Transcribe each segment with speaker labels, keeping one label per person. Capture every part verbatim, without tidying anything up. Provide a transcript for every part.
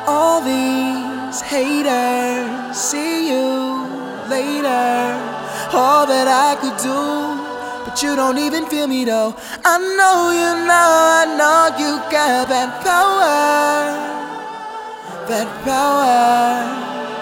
Speaker 1: All these haters, see you later. All that I could do, but you don't even feel me though. I know you know, I know you got that power, that power.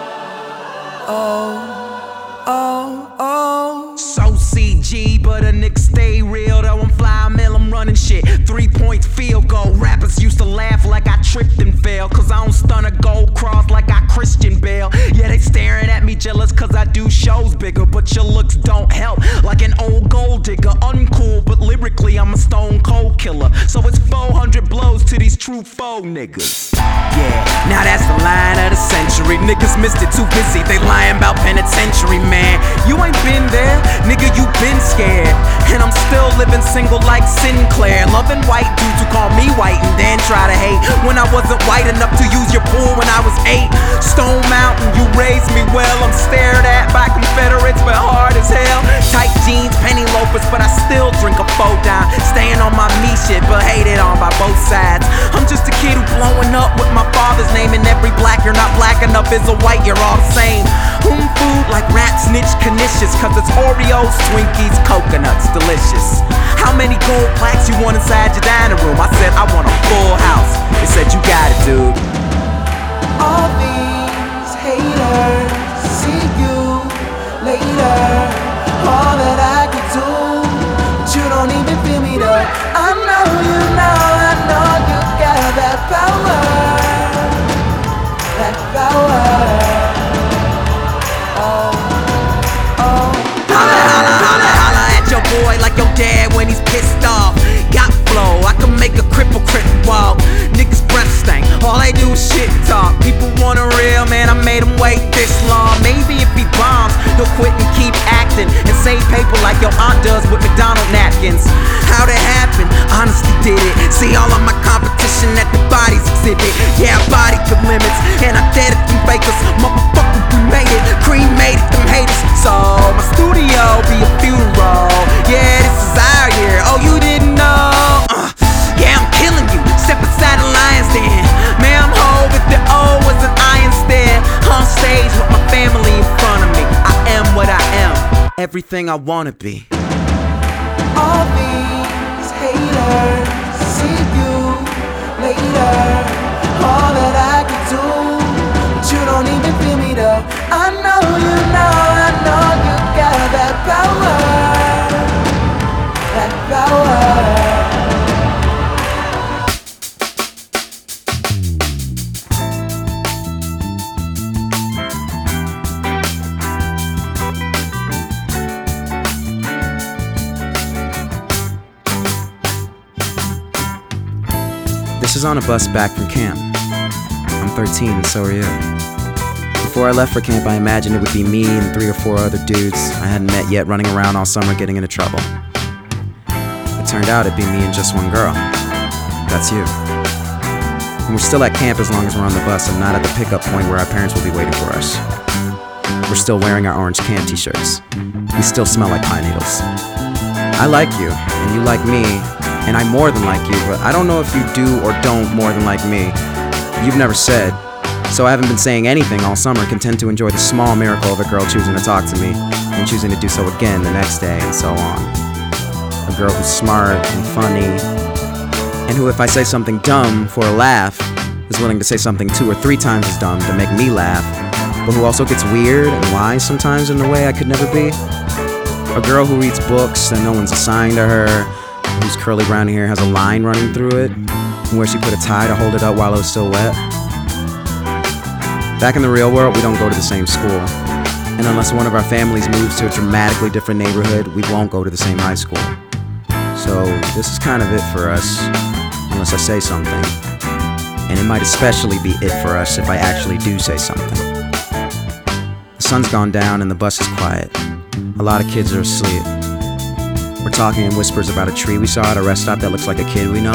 Speaker 1: Oh, oh, oh.
Speaker 2: So C G, but a nigga stay real though. I'm fly mill, I'm running shit. Three points field goal. Rappers used to laugh like I tripped and fell, cause I don't stun a gold cross like I Christian Bale. Yeah, they staring at me jealous cause I do shows bigger, but your looks don't help. Like an old gold digger, uncool, but lyrically I'm a stone cold killer. So it's four hundred blows to these true foe niggas. Yeah, now that's the line of the century. Niggas missed it, too busy, they lying about penitentiary, man. You ain't been there, nigga, you been scared. And I'm still living single like Sinclair, loving white dudes who call me white and then try to hate when I wasn't white enough to use your pool when I was eight. Stone Mountain, you raised me well. I'm stared at by Confederates but hard as hell. Tight jeans, penny loafers, but I still drink a four down. Staying on my me shit but hated on by both sides. I'm just a kid who blowing up with my father's name, and every black you're not black enough is a white, you're all the same. Home food like rat snitch canisius, cause it's Oreos, Twinkies, coconuts, delicious. How many gold plaques you want inside your dining room? I said I want a full house. They said you got it, dude.
Speaker 1: All these haters, see you later. All that I could do, but you don't even feel me though. I know you know, I know you got that power, that power. Oh, oh.
Speaker 2: Holla, holla, holla, holla at your boy like your dad when he's pissed off. Got flow, I can make a cripple cripple walk. Niggas breath stank, all they do is shit talk. People want a real man, I made him wait this long. Maybe if he bombs, he'll quit and keep acting and save paper like your aunt does with McDonald napkins. How'd it happen? Honestly did it. See all of my competition at the bodies exhibit. Yeah, I bodied the limits and I dead at them fakers. Motherfucker, we made it, cremated them haters. So my studio be a funeral. Yeah, this is our year. Oh, you didn't know? Uh, yeah, I'm killing you. Step inside the lion's den. Man, I'm whole with the O was an I instead. On stage with my family in front of me. I am what I am. Everything I wanna be.
Speaker 1: All these haters, see you later. All that I could do, but you don't even feel me though. I know you know, I know you got that power, that power.
Speaker 3: This is on a bus back from camp. I'm thirteen and so are you. Before I left for camp, I imagined it would be me and three or four other dudes I hadn't met yet running around all summer getting into trouble. It turned out it'd be me and just one girl. That's you. And we're still at camp as long as we're on the bus and not at the pickup point where our parents will be waiting for us. We're still wearing our orange camp t-shirts. We still smell like pine needles. I like you, and you like me, and I more than like you, but I don't know if you do or don't more than like me. You've never said, so I haven't been saying anything all summer, content to enjoy the small miracle of a girl choosing to talk to me and choosing to do so again the next day and so on. A girl who's smart and funny, and who, if I say something dumb for a laugh, is willing to say something two or three times as dumb to make me laugh, but who also gets weird and wise sometimes in a way I could never be. A girl who reads books and no one's assigned to her, whose curly brown hair has a line running through it, and where she put a tie to hold it up while it was still wet. Back in the real world, we don't go to the same school, and unless one of our families moves to a dramatically different neighborhood, we won't go to the same high school. So this is kind of it for us, unless I say something, and it might especially be it for us if I actually do say something. The sun's gone down and the bus is quiet. A lot of kids are asleep. We're talking in whispers about a tree we saw at a rest stop that looks like a kid we know.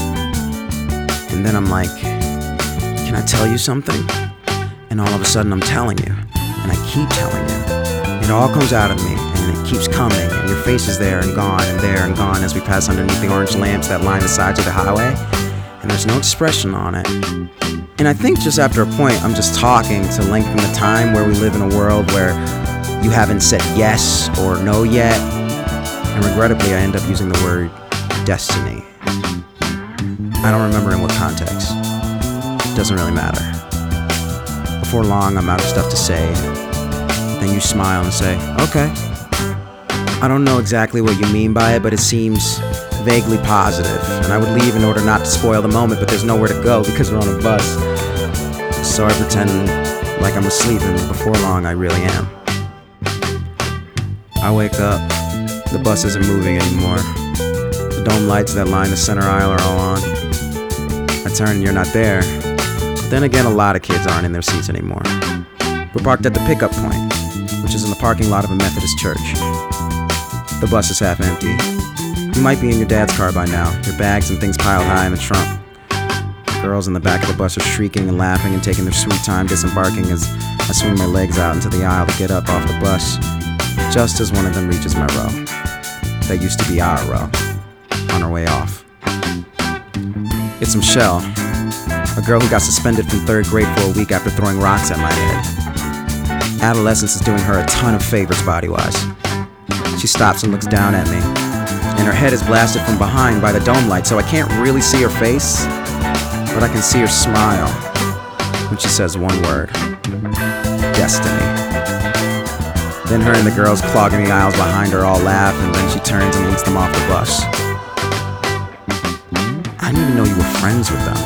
Speaker 3: And then I'm like, can I tell you something? And all of a sudden I'm telling you, and I keep telling you. It all comes out of me, and it keeps coming, and your face is there and gone and there and gone as we pass underneath the orange lamps that line the sides of the highway, and there's no expression on it. And I think just after a point, I'm just talking to lengthen the time where we live in a world where you haven't said yes or no yet. And regrettably, I end up using the word destiny. I don't remember in what context. It doesn't really matter. Before long, I'm out of stuff to say. Then you smile and say, okay. I don't know exactly what you mean by it, but it seems vaguely positive. And I would leave in order not to spoil the moment, but there's nowhere to go because we're on a bus. So I pretend like I'm asleep, and before long, I really am. I wake up. The bus isn't moving anymore. The dome lights that line the center aisle are all on. I turn and you're not there. But then again, a lot of kids aren't in their seats anymore. We're parked at the pickup point, which is in the parking lot of a Methodist church. The bus is half empty. You might be in your dad's car by now, your bags and things piled high in the trunk. Girls in the back of the bus are shrieking and laughing and taking their sweet time disembarking as I swing my legs out into the aisle to get up off the bus, just as one of them reaches my row. That used to be our row, on her way off. It's Michelle, a girl who got suspended from third grade for a week after throwing rocks at my head. Adolescence is doing her a ton of favors body-wise. She stops and looks down at me, and her head is blasted from behind by the dome light, so I can't really see her face, but I can see her smile when she says one word: destiny. Then her and the girls clogging the aisles behind her all laugh, and then she turns and leads them off the bus. I didn't even know you were friends with them.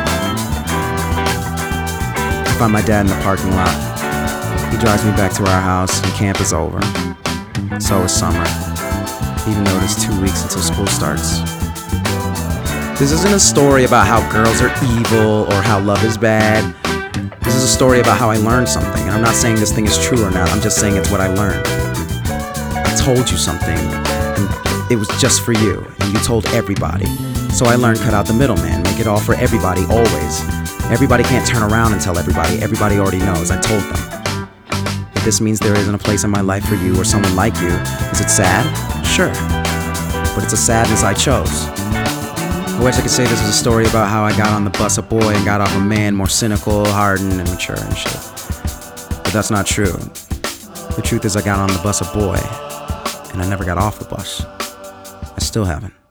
Speaker 3: I find my dad in the parking lot. He drives me back to our house, and camp is over. So is summer, even though it is two weeks until school starts. This isn't a story about how girls are evil or how love is bad. This is a story about how I learned something. And I'm not saying this thing is true or not, I'm just saying it's what I learned. I told you something, and it was just for you, and you told everybody. So I learned cut out the middleman, make it all for everybody, always. Everybody can't turn around and tell everybody. Everybody already knows, I told them. If this means there isn't a place in my life for you or someone like you, is it sad? Sure. But it's a sadness I chose. I wish I could say this was a story about how I got on the bus a boy and got off a man more cynical, hardened, and mature and shit. But that's not true. The truth is I got on the bus a boy, and I never got off the bus. I still haven't.